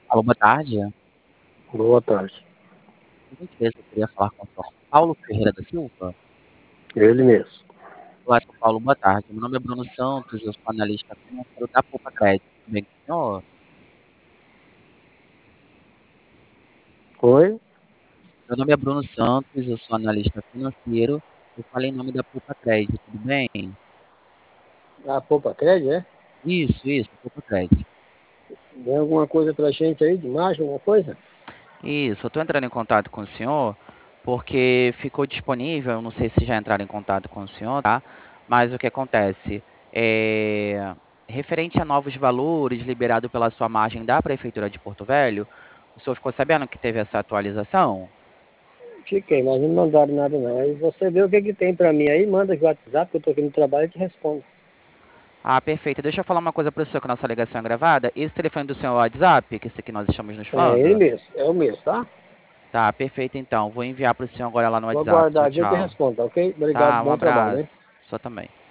Alô, boa tarde. Boa tarde. Por gentileza, eu queria falar com o senhor Paulo Ferreira da Silva. Ele mesmo. Olá, senhor Paulo, boa tarde. Meu nome é Bruno Santos, eu sou analista financeiro da Poupa Crédito. Tudo bem com o senhor? Oi? Meu nome é Bruno Santos, eu sou analista financeiro. Eu falei em nome da Poupa Crédito, tudo bem? A Poupa Crédito, é? Isso, Poupa Crédito. Tem alguma coisa pra gente aí de margem, alguma coisa? Isso, eu estou entrando em contato com o senhor porque ficou disponível, eu não sei se já entraram em contato com o senhor, tá? Mas o que acontece? É, referente a novos valores liberado pela sua margem da Prefeitura de Porto Velho, o senhor ficou sabendo que teve essa atualização? Fiquei, mas não mandaram nada não. Aí você vê o que tem pra mim aí, manda de WhatsApp, que eu tô aqui no trabalho e te respondo. Ah, perfeito. Deixa eu falar uma coisa para o senhor, que a nossa ligação é gravada. Esse telefone do senhor é o WhatsApp, que esse aqui nós estamos nos É ele falando? mesmo, é o mesmo, tá? Tá, perfeito então. Vou enviar para o senhor agora lá no Vou WhatsApp. aguardar Tchau, aqui e eu te tchau. respondo, tá ok? Obrigado, Tá, um bom trabalho, hein? abraço. Só também.